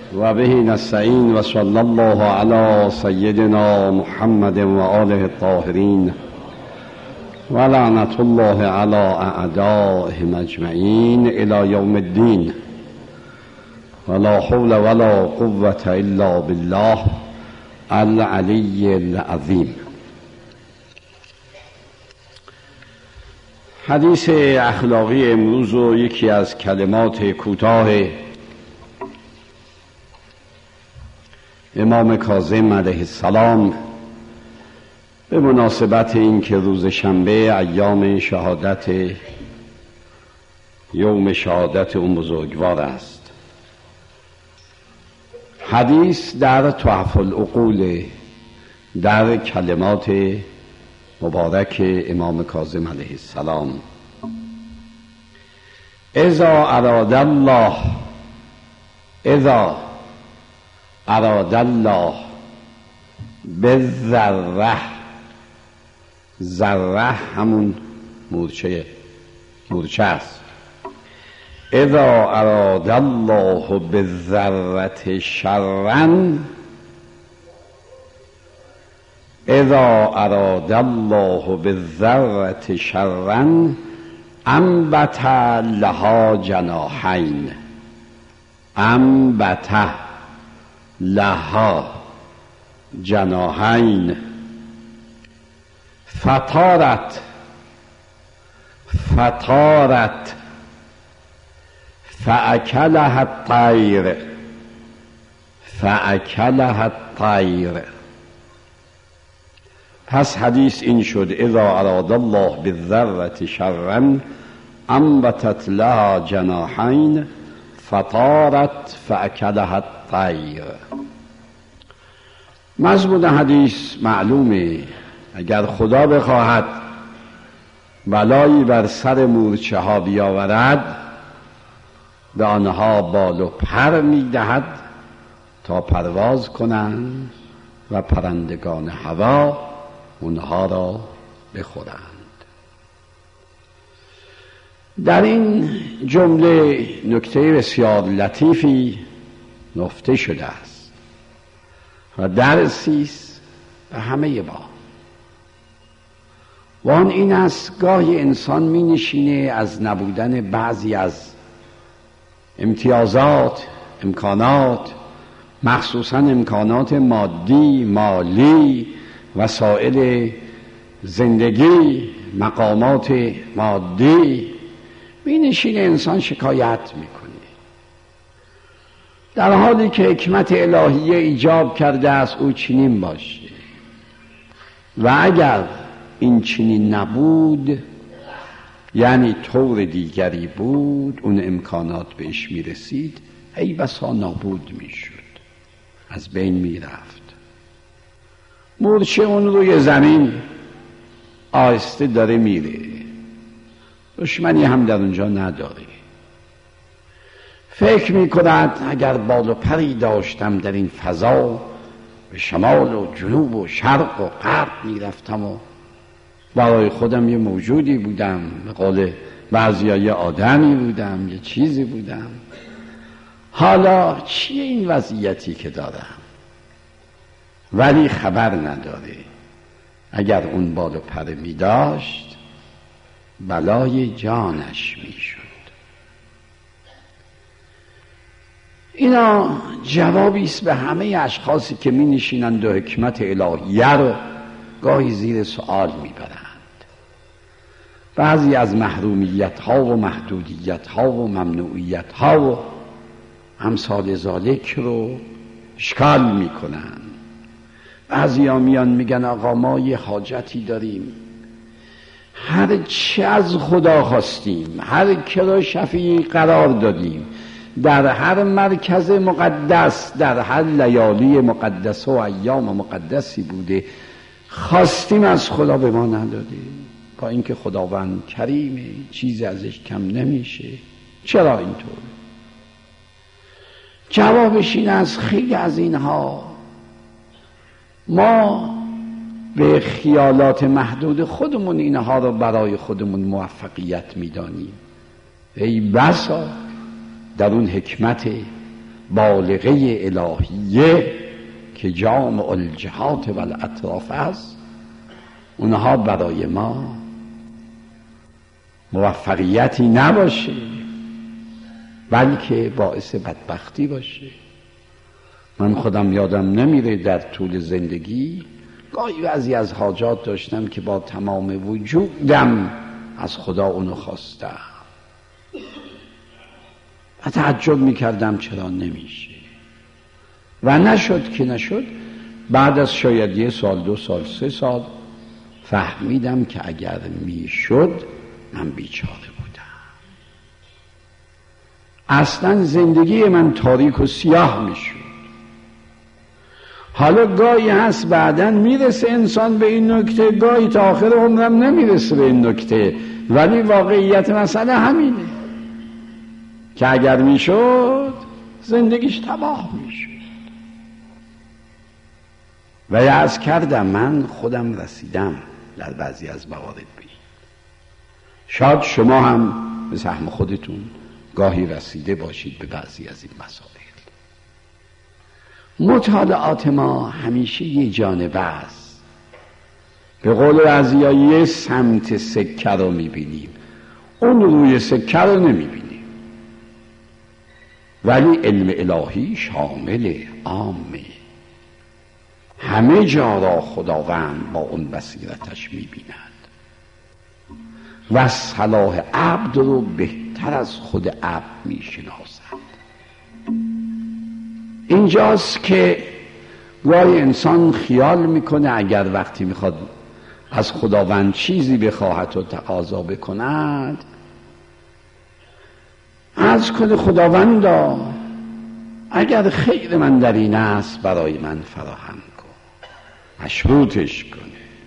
و به نستعین و صلی الله علی سیدنا محمد و آله الطاهرین و لعنت الله علی اعدائهم اجمعین الی یوم الدین ولا حول ولا قوة الا بالله العلی العظیم. حدیث اخلاقی امروز و یکی از کلمات کوتاه امام کاظم علیه السلام به مناسبت این که روز شنبه ایام شهادت یوم شهادت اون بزرگوار است. حدیث در تحف العقول، در کلمات مبارک امام کاظم علیه السلام: اذا اراد الله بالذره، ذره همون مورچه است. اذا اراد الله بالذره شرا، اذا اراد الله بالذره شرا انبت لها جناحین، انبت لها جناحین فطارت فاکلها الطیر. پس حدیث این شد: اذا اراد الله بالذره شرا انبتت لها جناحین فطارت فاکلها الطیر. مضمون حدیث معلومه. اگر خدا بخواهد بلایی بر سر مورچه ها بیاورد، به آنها بال و پر میدهد تا پرواز کنند و پرندگان هوا اونها را بخورند. در این جمله نکته بسیار لطیفی نهفته شده است و درسی است به همه ما. و آن این است: گاهی انسان می نشینه از نبودن بعضی از امتیازات، امکانات، مخصوصا امکانات مادی، مالی، وسایل زندگی، مقامات مادی، می نشینه انسان شکایت میکنه، در حالی که حکمت الهیه ایجاب کرده است او چنین باشه. و اگر این چنین نبود، یعنی طور دیگری بود، اون امکانات بهش میرسید، ای بسا نابود میشد، از بین میرفت. مورچه اون روی زمین آهسته داره میره، دشمنی هم در اونجا نداره. فکر میکند اگر بال و پری داشتم در این فضا، به شمال و جنوب و شرق و غرب میرفتم و برای خودم یه موجودی بودم، به قول بعضیا یه آدمی بودم، یه چیزی بودم. حالا چیه این وضعیتی که دارم؟ ولی خبر نداره اگر اون بال و پر می داشت بلای جانش می شد. اینا جوابی است به همه اشخاصی که می نشینند و حکمت الهیه رو گاهی زیر سؤال می برند. بعضی از محرومیت ها و محدودیت ها و ممنوعیت ها و امثال ذالک رو اشکال می کنند. بعضی ها میان میگن آقا ما یه حاجتی داریم، هر چه از خدا خواستیم، هر که را شفیع قرار دادیم، در هر مرکز مقدس، در هر لیالی مقدس و ایام مقدسی بوده، خواستیم از خدا به ما نداده، با اینکه خداوند کریمه، چیزی ازش کم نمیشه. چرا اینطور؟ جوابش این است: خیلی از اینها ما به خیالات محدود خودمون اینها رو برای خودمون موفقیت میدانیم. ای بسا در اون حکمت بالغه الهیه که جامع الجهات و الاطراف است، اونها برای ما موفقیتی نباشه بلکه باعث بدبختی باشه. من خودم یادم نمیره در طول زندگی گاهی بعضی از حاجات داشتم که با تمام وجودم از خدا اونو خواستم و تعجب میکردم چرا نمیشه و نشد که نشد. بعد از شاید 1 سال 2 سال 3 سال فهمیدم که اگر میشد من بیچاره بودم، اصلا زندگی من تاریک و سیاه میشد. حالا گاهی هست بعداً میرسه انسان به این نکته، گاهی تا آخر عمرم نمیرسه به این نکته، ولی واقعیت مسئله همینه که اگر میشد زندگیش تباه میشد. و عرض کردم من خودم رسیدم در بعضی از موارد به این. شاید شما هم به سهم خودتون گاهی رسیده باشید به بعضی از این مسائل. مطالعات ما همیشه یه جانبه است. به قول بعضیا یه سمت سکه رو میبینیم، اون روی سکه رو نمیبینیم. ولی علم الهی شامل عامه، همه جا را خداوند با اون بصیرتش میبیند و صلاح عبد رو بهتر از خود عبد میشناسد. اینجاست که گاهی انسان خیال میکنه اگر وقتی میخواد از خداوند چیزی بخواهد و تقاضا بکند، عرض کنه خداوندا اگر خیر من در این است برای من فراهم کن، مشروطش کنه.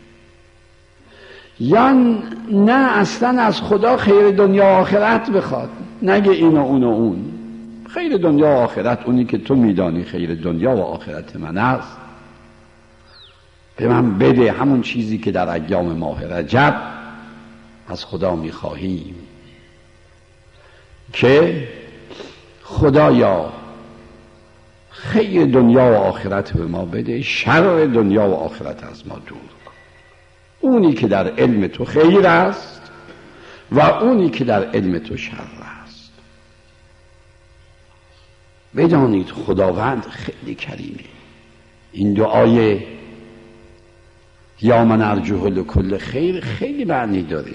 یا نه اصلا از خدا خیر دنیا و آخرت بخواد، نگه این و اون و اون. خیر دنیا و آخرت اونی که تو میدانی خیر دنیا و آخرت من است، به من بده. همون چیزی که در ایام ماه رجب از خدا میخواهیم که خدایا خیر دنیا و آخرت به ما بده، شر دنیا و آخرت از ما دور کن. اونی که در علم تو خیر است و اونی که در علم تو شر است. بدانید خداوند خیلی کریمه. این دعای یا من ارجوه لکل خیر خیلی معنی داره.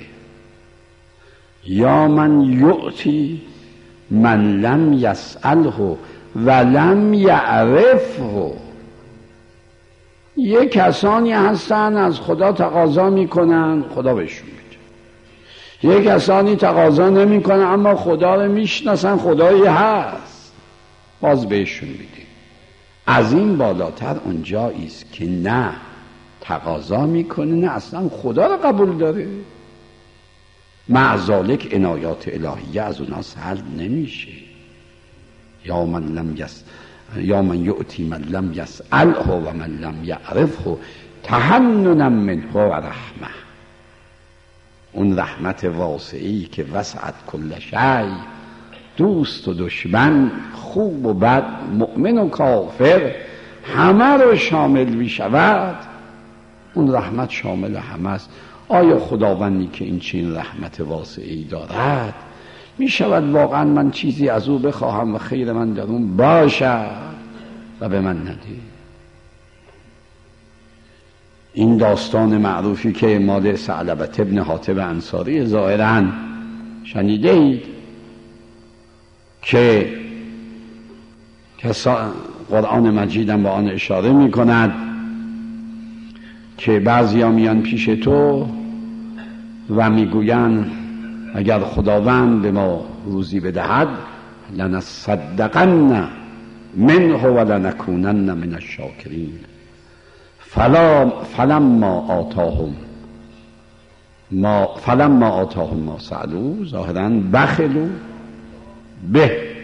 یا من یعطی من لم یسأله و لم یعرفه. یه کسانی هستن از خدا تقاضا میکنن، خدا بهشون میده. یه کسانی تقاضا نمیکنن اما خدا رو میشناسن، خدایی هست، باز بهشون میده. از این بالاتر اونجایی است که نه تقاضا میکنه نه اصلا خدا رو قبول داره. مع ذالک عنایات الهیه از اونها سلب نمیشه. یا من یؤتی من لم یسأله و من لم یعرفه تحننا منه و رحمه. اون رحمت واسعی که وسعت کل شیء، دوست و دشمن، خوب و بد، مؤمن و کافر، همه رو شامل میشود. اون رحمت شامل همه است. آیا خداوندی که این چین رحمت واسعی دارد می شود واقعا من چیزی از او بخواهم و خیر من در اون باشد و به من نده؟ این داستان معروفی که مال ثعلبة ابن حاتب انصاری ظاهراً شنیده اید که قرآن مجیدم با آن اشاره می کند که بعضی ها میان پیش تو و میگویند اگر خداوند به ما روزی بدهد لنصدقن منه و لنکونن من الشاکرین. فلما آتاهم ما سألوا ظاهراً بخلوا به.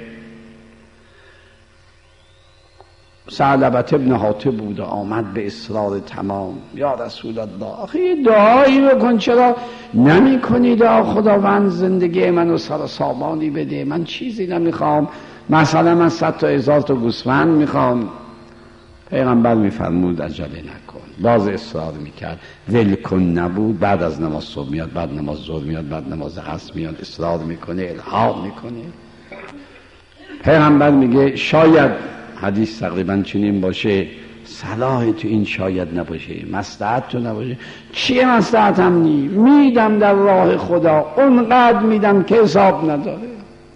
ثعلبة ابن حاتب بود و آمد به اصرار تمام. یا رسول الله آخه یه دعایی بکن، چرا نمی کنید؟ خداوند زندگی منو سر سامانی بده، من چیزی نمیخوام، مثلا من 100 تا 1000 تا گوسفند میخوام، پیغمبر میفرمود عجله نکن. باز اصرار میکرد، ول کن نبود، بعد از نماز صبح میاد، بعد نماز ظهر میاد، بعد نماز عصر میاد، اصرار میکنه، الحاح میکنه. پیغمبر میگه شاید، حدیث تقریبا چنین باشه، صلاح تو این شاید نباشه، مصلحت تو نباشه. چیه مصلحتم نی؟ میدم در راه خدا، اونقدر میدم که حساب نداره.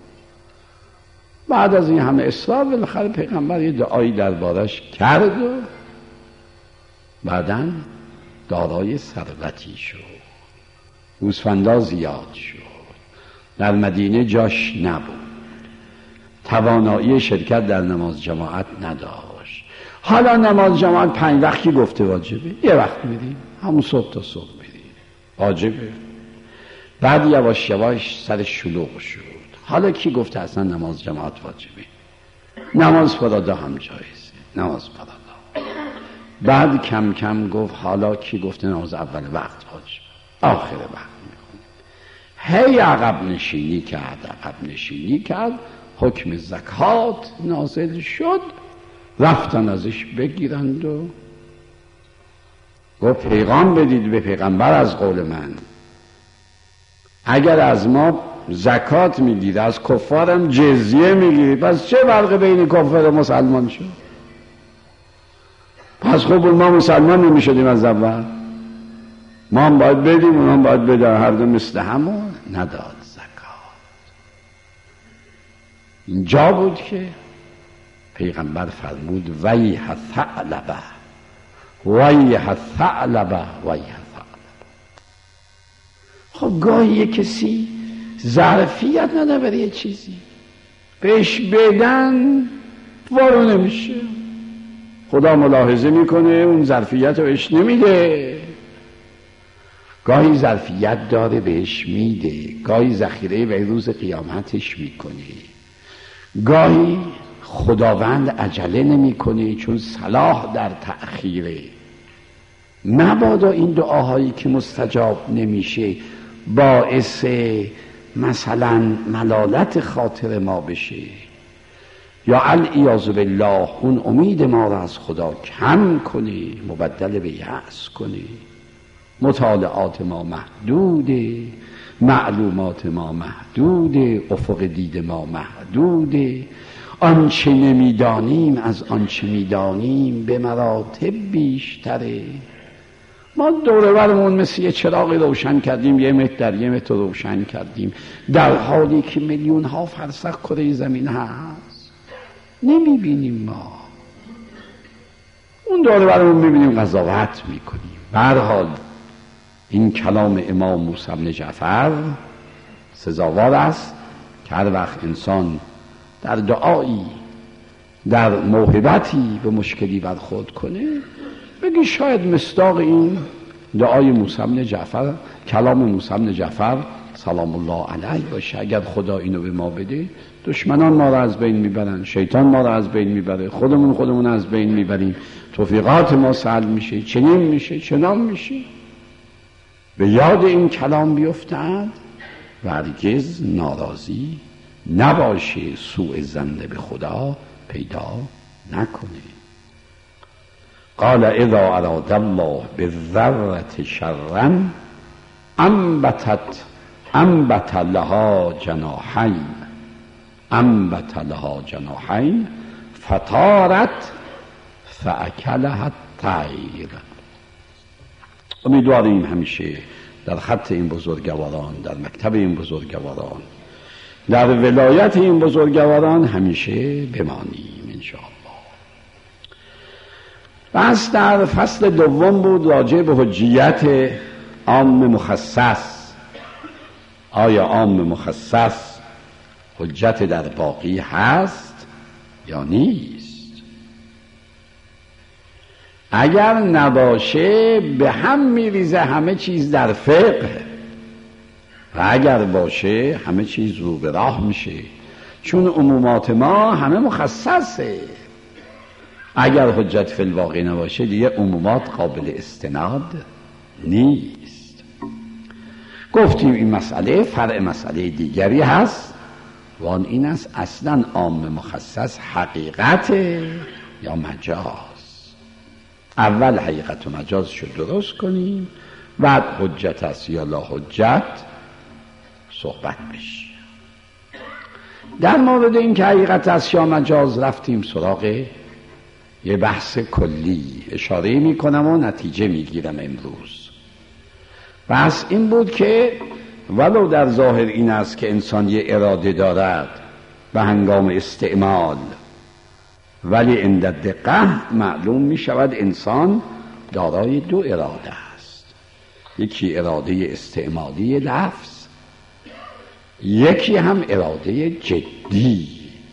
بعد از این همه اصرار بالاخره پیغمبر یه دعایی دربارش کرد و بعدن دارای ثروتی شد، گوسفندا زیاد شد، در مدینه جاش نبود، توانایی شرکت در نماز جماعت نداشت. حالا نماز جماعت 5 وقتی گفته واجبه، یه وقت میریم، همون صبح تا صبح میریم، واجبه. بعد یواش یواش سر شلوغ شد، حالا کی گفته اصلا نماز جماعت واجبه؟ نماز فرادا هم جایزه، نماز فرادا. بعد کم کم گفت حالا کی گفته نماز اول وقت واجبه، آخر وقت میکنه. هی عقب نشینی کرد، حکم زکات نازل شد، رفتن ازش بگیرند و گفت پیغام بدید به پیغمبر از قول من، اگر از ما زکات میگیره از کفارم جزیه میگیره، پس چه فرق بین کفار و مسلمان شد؟ پس خب ما مسلمان نمیشدیم از اول؟ ما هم باید بدیم، اونا هم باید بدن، هر دو مثل همون. نداد زکات. اینجا بود که پیغمبر فرمود ویح ثعلبه ویح ثعلبه ویح ثعلبه. خب گاهی یه کسی ظرفیت نداره برای یه چیزی، بهش بدن وارو نمیشه، خدا ملاحظه میکنه اون ظرفیت رو بهش نمیده. گاهی ظرفیت داره بهش میده، گاهی ذخیره به روز قیامتش میکنه، گاهی خداوند عجله نمیکنه چون صلاح در تأخیره. مبادا این دعاهایی که مستجاب نمیشه باعث مثلا ملالت خاطر ما بشه، یا العیاذ بالله اون امید ما را از خدا کم کنه، مبدل به یأس کنه. مطالعات ما محدوده، معلومات ما محدوده، افق دید ما محدوده، آنچه نمیدانیم از آنچه میدانیم به مراتب بیشتره. ما دوره برمون مثل یه چراغی روشن کردیم، 1 متر در 1 متر روشن کردیم، در حالی که میلیون ها فرسخ کره زمین هست نمیبینیم. ما اون دوره برمون میبینیم، قضاوت میکنیم. به هر حال این کلام امام موسی بن جعفر سزاوار است که هر وقت انسان در دعایی، در موهبتی به مشکلی برخورد کنه، بگی شاید مصداق این دعای موسی بن جعفر، کلام موسی بن جعفر سلام الله علیه باشه. اگر خدا اینو به ما بده، دشمنان ما را از بین میبرن، شیطان ما را از بین میبره، خودمون از بین میبریم، توفیقات ما سهل میشه، چنین میشه، چنان میشه. به یاد این کلام بیفتند و هرگز ناراضی نباشه، سوء ظن به خدا پیدا نکنه. قال اذا اراد الله بالذرة شرا انبت لها جناحین فطارت فاکلها الطیر. امیدواریم همیشه در خط این بزرگواران، در مکتب این بزرگواران، در ولایت این بزرگواران همیشه بمانیم انشاءالله. بس در فصل دوم بود راجع به حجیت عام مخصص. آیا عام مخصص حجت در باقی هست یا نیست؟ اگر نباشه به هم میریزه همه چیز در فقه، و اگر باشه همه چیز رو به راه میشه، چون عمومات ما همه مخصصه. اگر حجت فی الواقع نباشه دیگه عمومات قابل استناد نیست. گفتیم این مسئله فرع مسئله دیگری هست وان این است اصلا عام مخصص حقیقت یا مجاز. اول حقیقت و مجازش رو درست کنیم، بعد حجت است یا لا حجت صحبت بشه. در مورد این که حقیقت است یا مجاز رفتیم سراغ یه بحث کلی، اشاره میکنم و نتیجه میگیرم امروز. بحث این بود که ولو در ظاهر این است که انسان یه اراده دارد به هنگام استعمال، ولی عند دقت معلوم می شود انسان دارای دو اراده است. یکی اراده استعمالی لفظ، یکی هم اراده جدی.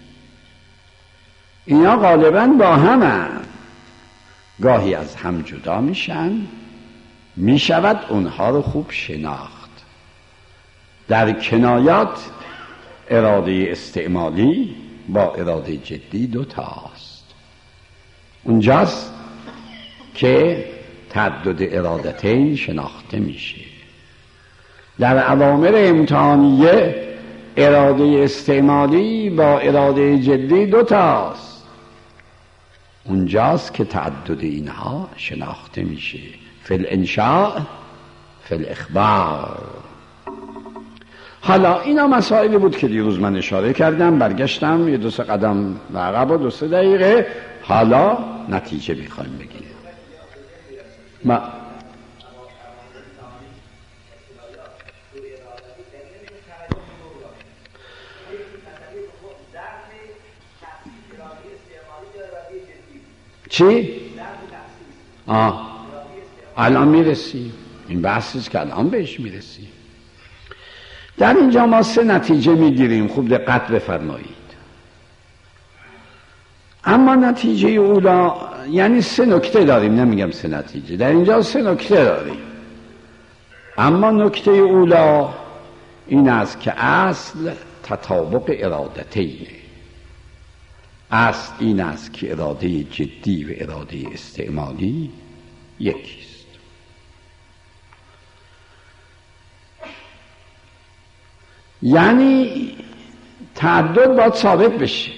اینا غالباً با هم گاهی از هم جدا میشن، می شود اونها رو خوب شناخت. در کنایات اراده استعمالی با اراده جدی دو تاست. اونجاست که تعدد ارادتین شناخته میشه. در اوامر امتحانیه اراده استعمالی با اراده جدی دو تاست. اونجاست که تعدد اینها شناخته میشه. فی الانشاء فی الاخبار. حالا اینا مسائلی بود که دیروز من اشاره کردم، برگشتم یه 2 قدم به عقب و 2 دقیقه. حالا نتیجه میخوایم بگیریم. چی؟ الان میرسیم. این بحثیست که الان بهش میرسیم. در اینجا ما 3 نتیجه میگیریم. خوب دقت بفرمایید. اما نتیجه اولا یعنی 3 نکته داریم، نمیگم 3 نتیجه، در اینجا 3 نکته داریم. اما نکته اولا این است که اصل تطابق ارادتینه. اصل این است که اراده جدی و اراده استعمالی یکیست. یعنی تعدد باید ثابت بشه.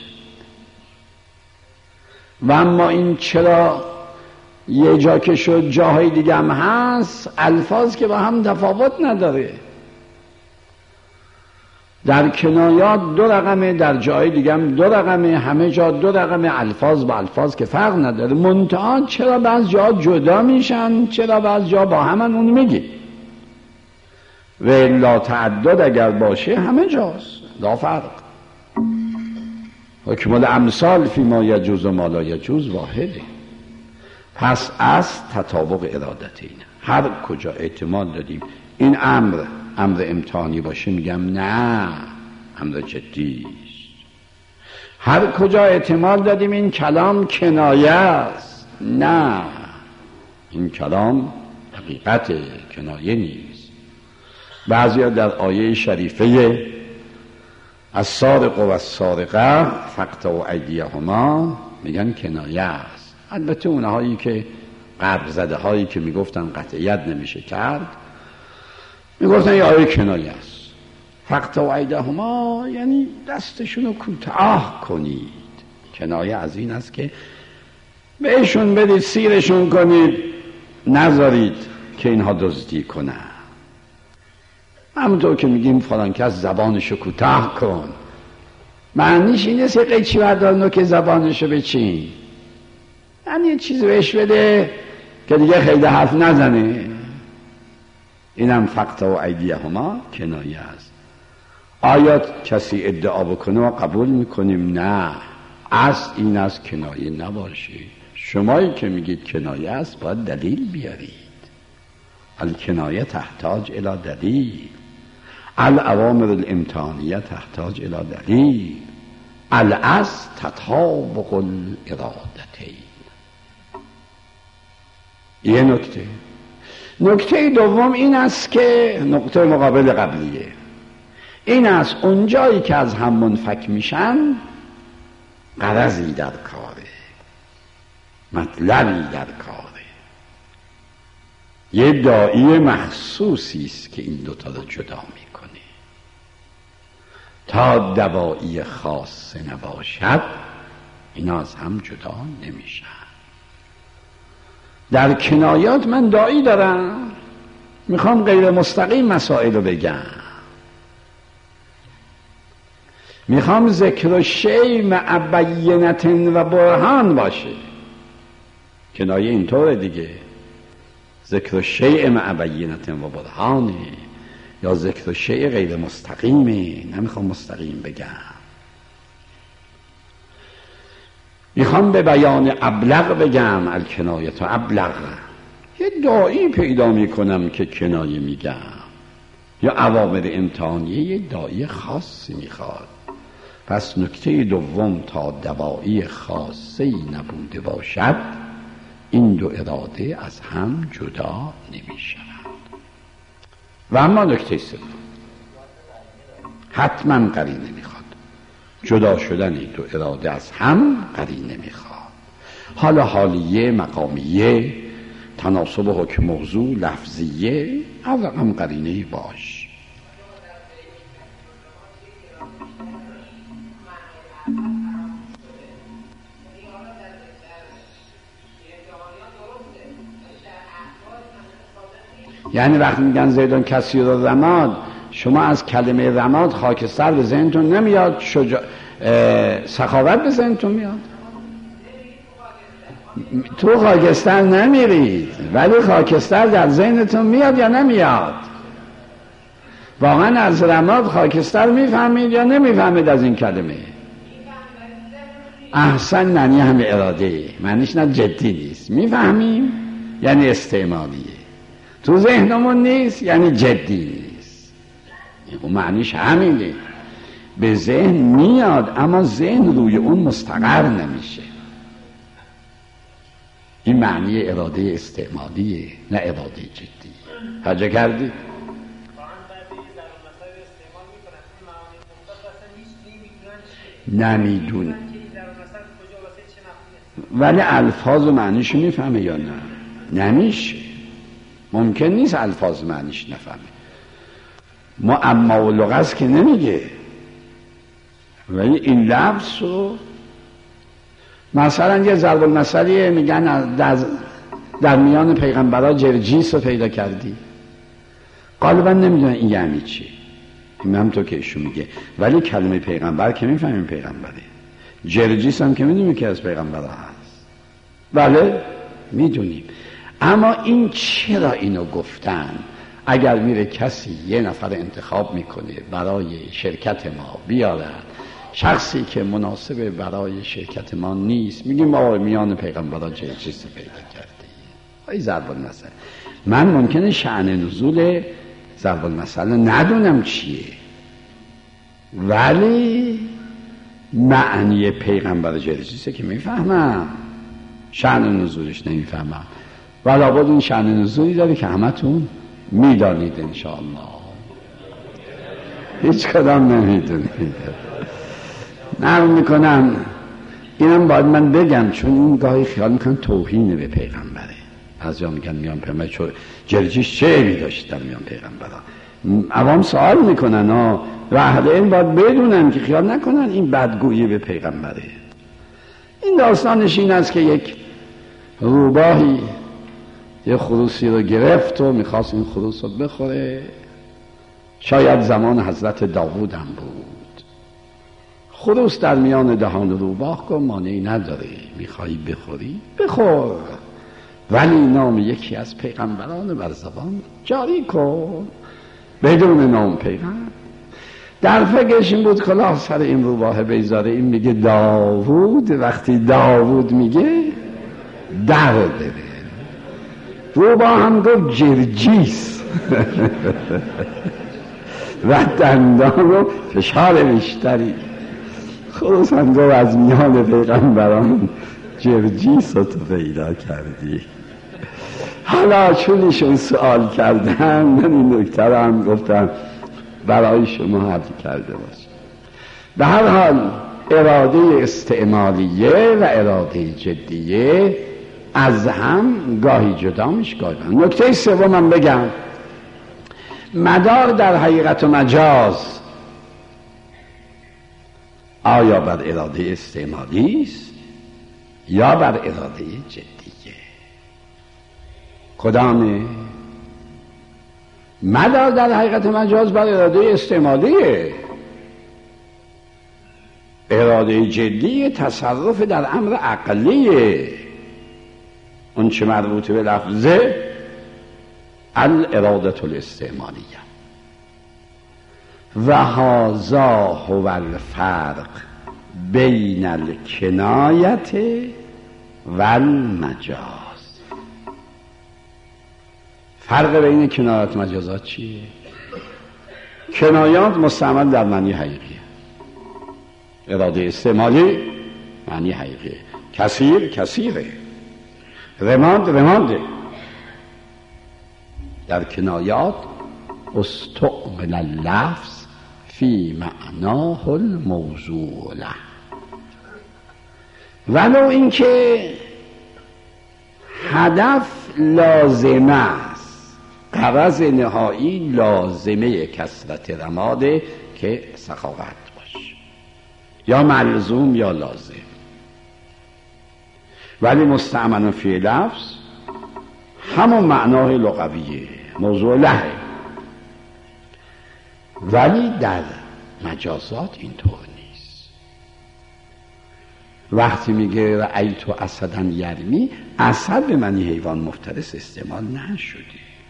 و اما این چرا یه جا که شد جاهای دیگه هم هست، الفاظ که با هم تفاوت نداره. در کنایات 2 رقمه، در جاهای دیگه هم 2 رقمه، همه جا 2 رقمه، الفاظ با الفاظ که فرق نداره. منتها چرا بعض جا جدا میشن، چرا بعض جا با همن، اون میگه. و الا تعدد اگر باشه همه جاست، لا فرق. حکم الامثال فی ما یجوز و ما لا یجوز واحده. پس از تطابق ارادتین هر کجا احتمال دادیم این امر امتحانی باشه، میگم نه، امر جدی است. هر کجا احتمال دادیم این کلام کنایه است، نه، این کلام حقیقت کنایه نیست. بعضیا در آیه شریفه السارق و السارقه فاقطعوا ایدیهما میگن کنایه است. البته اونهایی که قبر زده هایی که میگفتن قطعیت نمیشه کرد، میگفتن یه آیه کنایه است. فاقطعوا ایدیهما یعنی دستشونو کوتاه کنید. کنایه از این است که بهشون بدید، سیرشون کنید، نذارید که اینها دزدی کنن. همونطور که میگیم فلان کس زبانشو کوتاه کن، معنیش این است که قیچی بردار نوک زبانشو بچین، یعنی یه چیزی بهش بده که دیگه خیلی حرف نزنه. اینم فاقطعوا ایدیهما کنایه است. آیات کسی ادعا بکنه و قبول میکنیم نه، اصل این است کنایه نباشه. شمایی که میگید کنایه است باید دلیل بیارید. الکنایه تحتاج الی دلیل، الاوامر الامتحانیه تحتاج الی دلیل، الاصل تطابق الارادتین. یه نکته. نکته دوم این است که نقطه مقابل قبلیه، این است اونجایی که از هم منفک میشن غرضی در کاره، مطلبی در کاره، یه داعی مخصوصی است که این دوتا رو جدا میکنه. تا دوایی خاص نباشد اینا از هم جدا نمیشن. در کنایات من داعی دارم، میخوام غیر مستقیم مسائل رو بگم، میخوام ذکر شیء مع بینة و برهان باشه. کنایه اینطوره دیگه، ذکر شیء مع بینة و برهانه، یا ذکر شیء غیر مستقیمه، نمیخوام مستقیم بگم. میخوام به بیان ابلغ بگم، الکنایه ابلغ. یه داعی پیدا میکنم که کنایه میگم، یا اوامر امتحانیه یه داعی خاصی میخواد. پس نکته دوم، تا دوایی خاصی نبوده باشد این دو اراده از هم جدا نمیشوند. و اما نکته سوم، حتما قرینه میخواد. جدا شدن این دو اراده از هم قرینه میخواد. حالا حالیه، مقامیه، تناسب حکم موضوع، لفظیه، او هم قرینه باش. یعنی وقتی میگن زیدون کثیر الرماد، شما از کلمه رماد خاکستر به ذهنتون نمیاد، سخاوت به ذهنتون میاد. تو خاکستر نمیرید ولی خاکستر در ذهنتون میاد یا نمیاد؟ واقعا از رماد خاکستر میفهمید یا نمیفهمید از این کلمه؟ احسن، معنی همه اراده، معنیش نه جدی نیست. میفهمیم یعنی استعمالیه، تو ذهنمون نیست یعنی جدی نیست. اون معنیش همینه، به ذهن میاد اما ذهن روی اون مستقر نمیشه. این معنی اراده استعمالیه، نه اراده جدی. حاجه کردی؟ نمیدون، ولی الفاظ و معنیشو میفهمه یا نه؟ نمیشه، ممکن نیست الفاظ معنیش نفهمه. معما و لغز که نمیگه، ولی این لفظ رو مثلا یه ضرب المثلی میگن در میان پیغمبرها جرجیس رو پیدا کردی، غالبا نمیدونن این یعنی چی. این هم تو که ایشون میگه، ولی کلمه پیغمبر که میفهمیم پیغمبره، جرجیس هم که میدونیم که از پیغمبرها هست، بله میدونیم. اما این چرا اینو گفتن؟ اگر میره کسی یه نفر انتخاب میکنه برای شرکت ما بیارد، شخصی که مناسب برای شرکت ما نیست، میگیم ما میان پیغمبرها جرجیس پیدا کردی. ای ضرب المثل، من ممکنه شأن نزول ضرب المثل ندونم چیه، ولی معنی پیغمبر جرجیسه که میفهمم، شأن نزولش نمیفهمم. ولی باید این شأن نزولی داره که همتون میدانید انشاءالله. هیچ کدام نمیدونید. نرم میکنم اینم باید من بگم، چون این گاهی خیال میکنم توهینه به پیغمبره. از جا میگن میان پیغمبر چون جرجیش چه عیبی داشت در میان پیغمبرها. عوام سوال میکنن و اهل علم باید بدونن که خیال نکنن این بدگویی به پیغمبره. این داستانش این است که یک روباهی یه خروسی رو گرفت و میخواست این خروس رو بخوره. شاید زمان حضرت داوود هم بود. خروس در میان دهان روباه گفت مانعی نداره، میخوایی بخوری بخور، ولی نام یکی از پیغمبران بر زبان جاری کن بدون نام پیغمبر. در فکرش این بود کلاه سر این روباه بیزاره. این میگه داوود، وقتی داوود میگه در بره. روباه هم گفت جرجیس و دندان و فشار بیشتری. خروس هم گفت از میان پیغمبران جرجیس رو تو پیدا کردی. حالا چون ایشون سوال کردن، من این نکته رو هم گفتم برای شما حل کرده باشه. به هر حال اراده استعمالیه و اراده جدیه از هم گاهی جدا میشه گاهی هم. نکته سوم من بگم، مدار در حقیقت و مجاز آیا بر اراده استعمالی است یا بر اراده جدیه؟ کدامه؟ مدار در حقیقت مجاز بر اراده استعمالیه. اراده جدی تصرف در امر عقلیه. اون چه مربوط به لفظه الاراده الاستعمالیه. و هذا هو الفرق بین الکنایت و المجاز. فرق بین کنایات و مجازات چیه؟ کنایات مستعمل در معنی حقیقیه، اراده استعمالی معنی حقیقیه. کثیر کثیره، رماند رمانده. در کنایات استعمل اللفظ فی معناه الموضوع له، ولو اینکه هدف لازم است، غرض نهایی لازمه کثرت رماده که سخاوت باشه، یا ملزوم یا لازم، ولی مستعمل فی لفظ همون معنای لغویه، موضوع له. ولی در مجازات اینطور نیست. وقتی میگه رأیت اسدا یرمی، اسد به معنی حیوان مفترس استعمال نشده.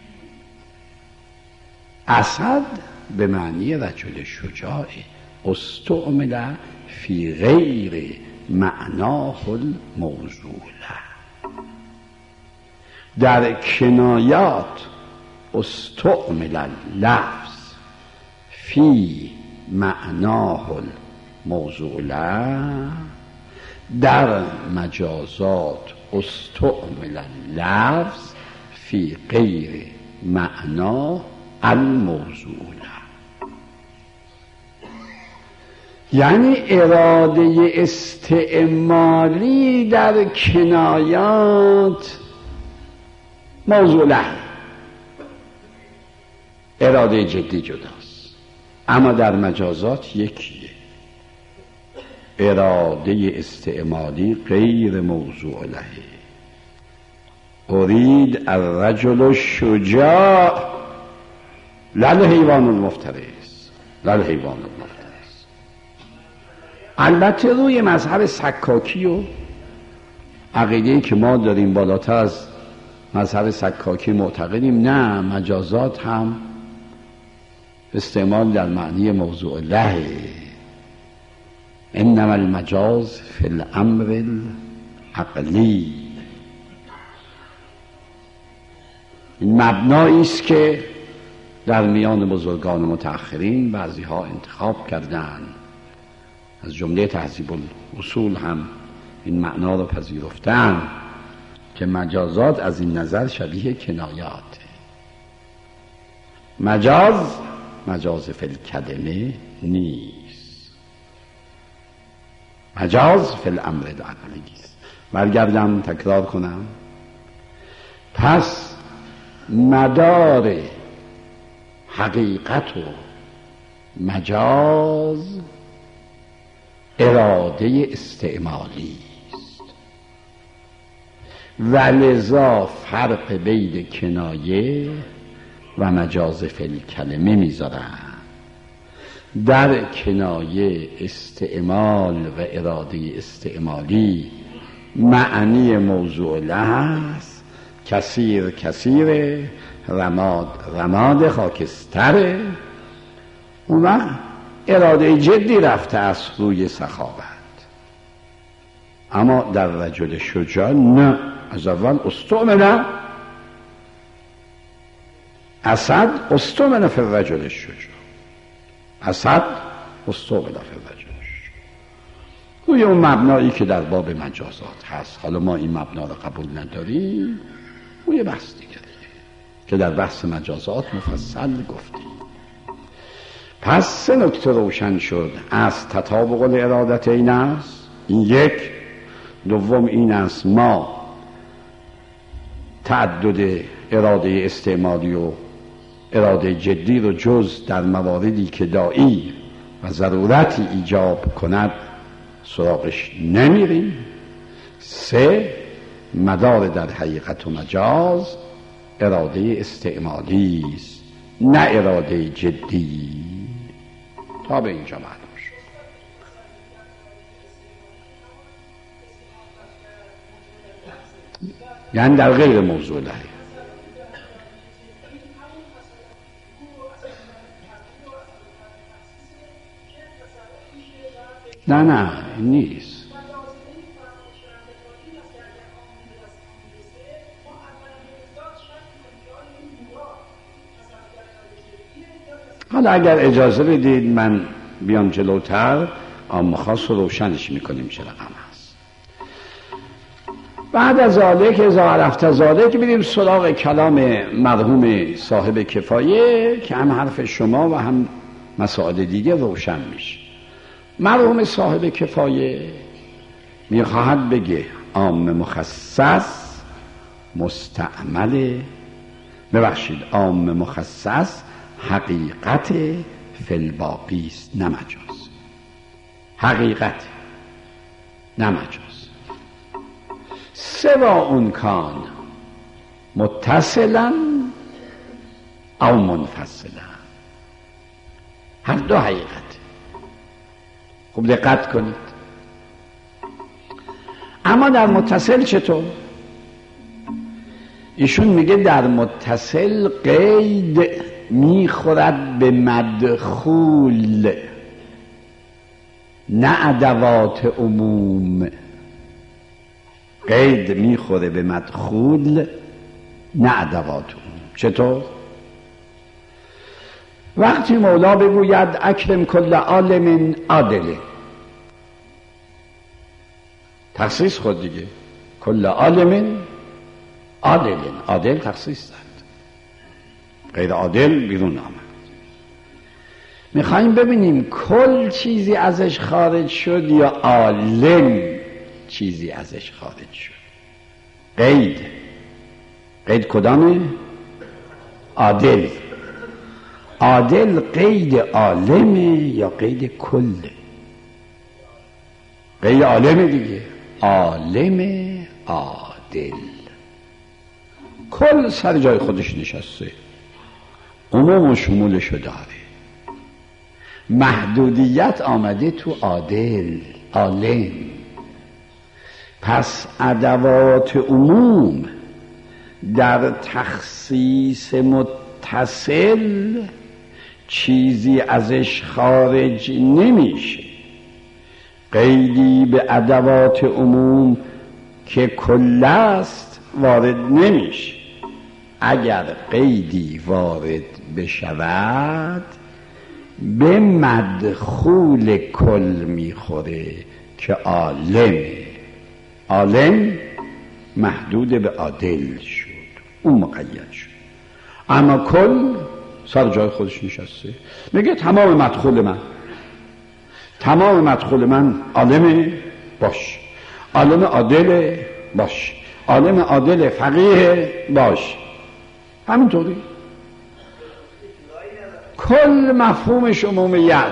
اسد به معنی رجل شجاع، استعمل فی غیر معناه الموضوع له. در کنایات استعمل اللفظ فی معناه الموضوع له، در مجازات استعمل اللفظ فی غیر معناه الموضوع له. یعنی اراده استعمالی در کنایات موضوع له، اراده جدی جداست. اما در مجازات یکیه، اراده استعمالی غیر موضوع له. ارید الرجل الشجاع لا الحیوان المفترس، لا الحیوان المفترس. البته روی مذهب سکاکی و عقیده‌ای که ما داریم بالاتر از مذهب سکاکی معتقدیم نه، مجازات هم استعمال در معنی موضوع له. انما المجاز فی الامر العقلی. این مبنایی است که در میان بزرگان متأخرین بعضی ها انتخاب کردند، از جمله تهذیب الاصول هم این معنا رو پذیرفتند که مجازات از این نظر شبیه کنایات. مجاز فی الکلمه نیست، مجاز فی الامر العقلی است. برگردم تکرار کنم. پس مدار حقیقت و مجاز اراده استعمالی است و لذا فرق بین کنایه و مجاز فی الکلمه میذارن. در کنایه استعمال و اراده استعمالی معنی موضوع له است، کثیر کثیره، رماد رماد خاکستره. اون وقت اراده جدی رفته است روی سخاوت. اما در رجل شجاع نه، از اول استعمل اسد، استعمل فی الرجل الشجاع، اسد استعمل فی الرجل الشجاع، روی اون مبنایی که در باب مجازات هست. حالا ما این مبنا رو قبول نداریم، روی بحث دیگه که در بحث مجازات مفصل گفتیم. پس سه نکته روشن شد. از تطابق الارادت این است، این یک. دوم این است ما تعدد اراده استعمالی و اراده جدی رو جز در مواردی که داعی و ضرورتی ایجاب کند سراغش نمیریم. 3 مدار در حقیقت و مجاز اراده استعمالی است، نه اراده جدی. تا به اینجا معلوم شد. یعنی در غیر موضوع لحظه. نه نیست. حالا اگر اجازه بدید من بیام جلوتر عام خاص رو روشنش میکنیم چه رقم هست. بعد از ذالک اذا عرفت ذالک بریم سراغ کلام مرحوم صاحب کفایه که هم حرف شما و هم مسائل دیگه روشن میشه. مرحوم صاحب کفایه میخواهد بگه عام مخصص مستعمل، ببخشید عام مخصص حقیقت فی الباقی است، نه مجاز. حقیقت نه مجاز. سوا اون کان متصلا او منفصلا، هر دو حقیقت. خوب دقت کنید. اما در متصل چطور؟ ایشون میگه در متصل قید میخورد به مدخول، نه ادوات عموم. قید میخوره به مدخول، نه ادوات عموم. چطور؟ وقتی مولا بگوید اکرم کل عالم عادله، تخصیص خود دیگه، کل عالم عادل، عادل تخصیص داد، غیر عادل بیرون آمد. میخواییم ببینیم کل چیزی ازش خارج شد یا عالم چیزی ازش خارج شد. قید کدامه؟ عادل. عادل قید عالمه یا قید کله؟ قید عالمه دیگه. عالم عادل. کل سر جای خودش نشسته، عموم و شمولشو داره. محدودیت آمده تو عادل، عالم. پس ادوات عموم در تخصیص متصل چیزی ازش خارج نمیشه. قیدی به ادوات عموم که کل است وارد نمیشه. اگر قیدی وارد بشود به مدخول کل میخوره که عالمه. عالم محدود به عادل شد، اون مقید شد. اما کل سر جای خودش نشسته. میگه تمام مدخول من عالمه، باش. عالم عادله، باش. عالم عادل فقیه، باش. همینطوری کل مفهومش عمومیت،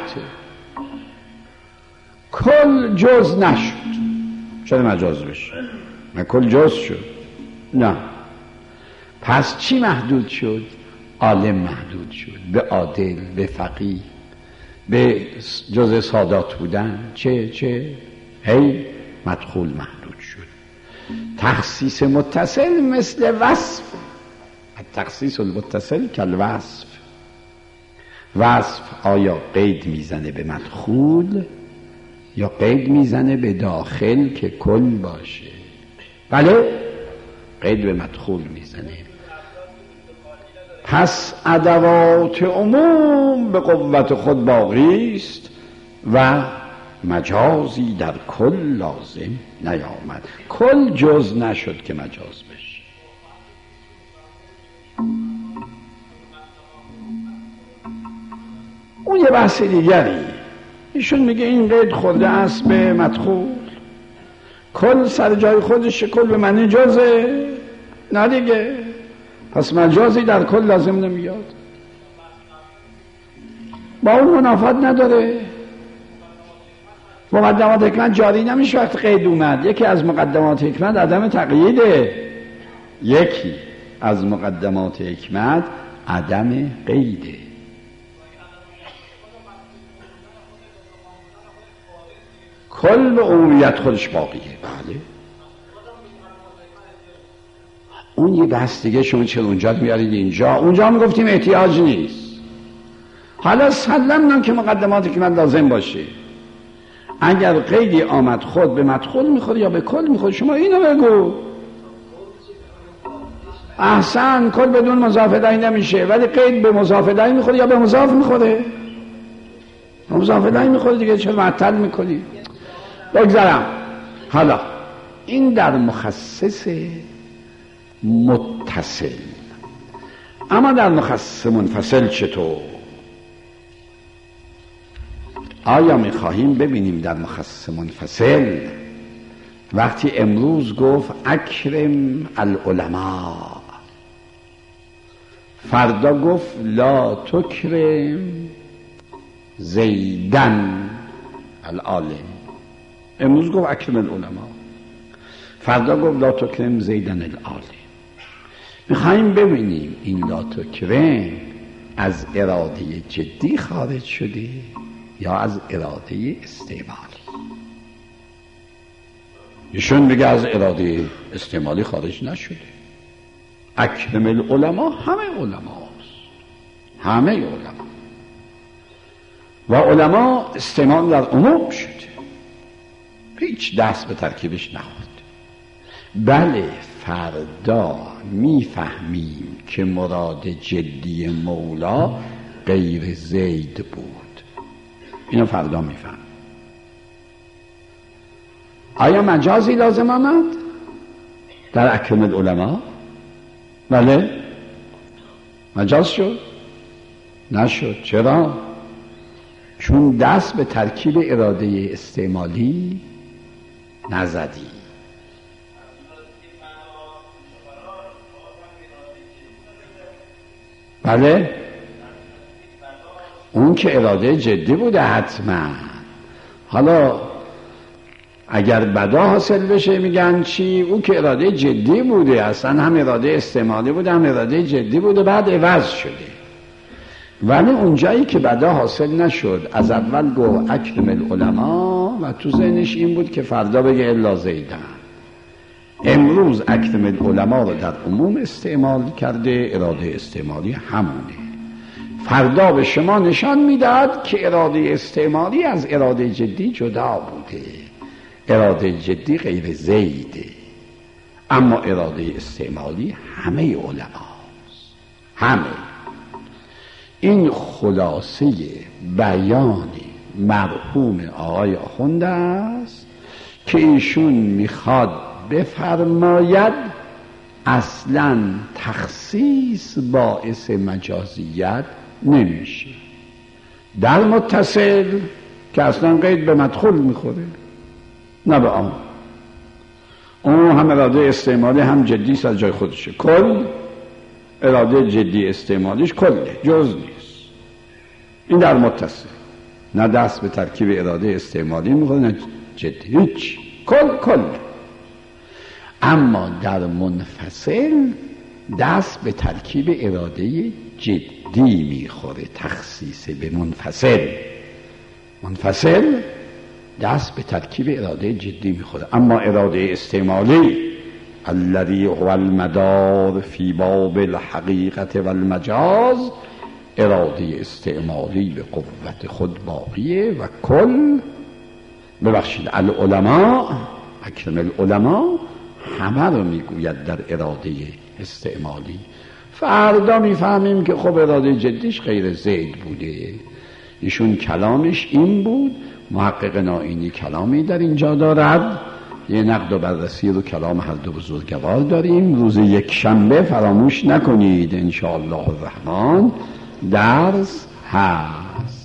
کل جز نشد. چرا مجاز بشه؟ من کل جز شد؟ نه. پس چی محدود شد؟ عالم محدود شد به عادل، به فقیه، به جز سادات بودن. چه هی مدخول محدود شد. تخصیص متصل مثل وصف. تخصیص المتصل کالوصف. وصف آیا قید میزنه به مدخول یا قید میزنه به داخل که کل باشه؟ بله، قید به مدخول میزنه. پس ادوات عموم به قوت خود باقی است و مجازی در کل لازم نیامد. کل جز نشد که مجاز بشه. اون یه بحث دیگری. ایشون میگه این قید خورده است به مدخول، کل سر جای خودش، کل به معنی جزه، نه دیگه. پس مجازی در کل لازم نمیاد، با اون منافات نداره. مقدمات حکمت جاری نمیشه وقتی قید اومد. یکی از مقدمات حکمت عدم تقییده. یکی از مقدمات حکمت عدم قیده. کل عمومیت خودش باقیه. بله اون یه بحث دیگه. شما چرا اونجا میارید اینجا؟ اونجا میگفتیم احتیاج نیست. حالا سلمنا که مقدمات حکمت لازم باشه. اگر قیدی آمد خود به مدخول میخوره یا به کل میخوره، شما اینو بگو. احسن، کل بدون مضاف الیه نمیشه، ولی قید به مضاف الیه میخوره یا به مضاف میخوره؟ مضاف الیه میخوره دیگه، چرا معطل میکنی؟ بگذارم. حالا این در مخصص متصل. اما در مخصص منفصل چطور؟ آیا میخواهیم ببینیم در مخصص منفصل وقتی امروز گفت اکرم العلماء، فردا گفت لا تکرم زیدن العالم. امروز گفت اکرم العلماء، فردا گفت لا تکرم زیدن العالم. میخواهیم ببینیم این لا تکرم از اراده جدی خارج شده یا از اراده استعمالی. ایشون میگه از اراده استعمالی خارج نشده. اکرم العلماء همه علماست، همه علما، و علما استعمال در عموم شده، هیچ دست به ترکیبش نخورد. بله فردا میفهمیم که مراد جدی مولا غیر زید بود. اینو فردا میفهم. آیا مجازی لازم آمد در اکرم العلماء؟ بله مجاز شد؟ نشد. چرا؟ چون دست به ترکیب اراده استعمالی نزدی. بله اون که اراده جدی بوده حتما. حالا اگر بدا حاصل بشه میگن چی؟ اون که اراده جدی بوده، اصلا هم اراده استعمالی بوده هم اراده جدی بوده، بعد عوض شده. ولی اونجایی که بدا حاصل نشد، از اول گفت اکرم العلماء و تو ذهنش این بود که فردا بگه الا زیدن. امروز اکرم العلماء رو در عموم استعمال کرده، اراده استعمالی همونه. فردا به شما نشان میداد که اراده استعمالی از اراده جدی جدا بوده. اراده جدی غیر زیده، اما اراده استعمالی همه علماست، همه. این خلاصه بیان مرحوم آقای آخوند است که ایشون میخواد بفرماید اصلا تخصیص باعث مجازیت نمیشه. در متصل که اصلا قید به مدخول میخوره، نه به آن. اون هم اراده استعمالی هم جدی از جای خودشه. کل اراده جدی استعمالیش کله، جز نیست. این در متصل نه دست به ترکیب اراده استعمالی میخوره نه جدی، هیچ، کل. اما در منفصل دست به ترکیب اراده جدی میخوره. تخصیص به منفصل دست به ترکیب اراده جدی میخوره. اما اراده استعمالی الذی هو المدار فی باب الحقیقت و المجاز، اراده استعمالی به قوت خود باقیه. و کل ببخشید العلماء، اکرم العلماء همه رو میگوید در اراده استعمالی. فردا میفهمیم که خب اراده جدیش غیر زید بوده. ایشون کلامش این بود. محقق نائینی کلامی در اینجا دارد. یه نقد و بررسی رو کلام هر دو بزرگوار داریم. روز یک شنبه فراموش نکنید انشاءالله الرحمن درس هست.